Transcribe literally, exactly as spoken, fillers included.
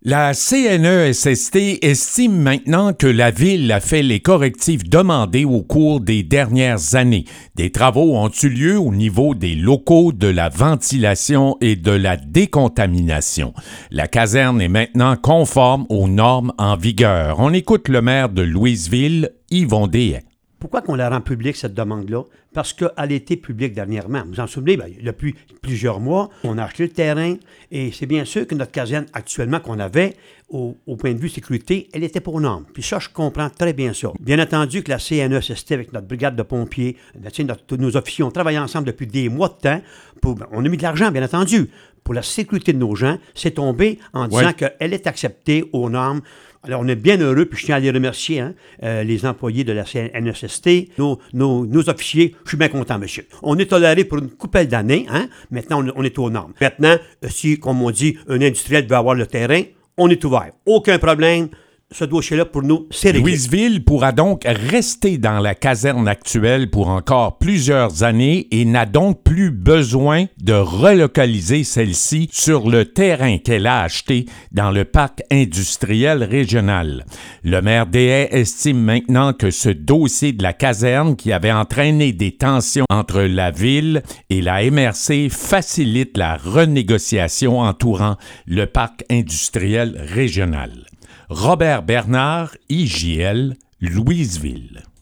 La C N E S S T estime maintenant que la Ville a fait les correctifs demandés au cours des dernières années. Des travaux ont eu lieu au niveau des locaux, de la ventilation et de la décontamination. La caserne est maintenant conforme aux normes en vigueur. On écoute le maire de Louisville, Yvon Deshaies. Pourquoi qu'on la rend publique, cette demande-là? Parce qu'elle a été publique dernièrement. Vous vous en souvenez, bien, depuis plusieurs mois, on a acheté le terrain et c'est bien sûr que notre caserne actuellement qu'on avait, au, au point de vue sécurité, elle était pour normes. Puis ça, je comprends très bien ça. Bien entendu que la C N E S S T avec notre brigade de pompiers, notre, nos officiers, on travaille ensemble depuis des mois de temps. Pour, on a mis de l'argent, bien entendu. Pour la sécurité de nos gens, c'est tombé en disant ouais. qu'elle est acceptée aux normes. Alors, on est bien heureux, puis je tiens à les remercier, hein, euh, les employés de la C N E S S T, nos, nos, nos officiers. Je suis bien content, monsieur. On est toléré pour une couple d'années, hein. Maintenant, on, on est aux normes. Maintenant, si, comme on dit, un industriel veut avoir le terrain, on est ouvert. Aucun problème. Ce dossier-là, pour nous, c'est réglé. Louisville pourra donc rester dans la caserne actuelle pour encore plusieurs années et n'a donc plus besoin de relocaliser celle-ci sur le terrain qu'elle a acheté dans le parc industriel régional. Le maire Deshaies estime maintenant que ce dossier de la caserne qui avait entraîné des tensions entre la Ville et la M R C facilite la renégociation entourant le parc industriel régional. Robert Bernard, I J L, Louisville.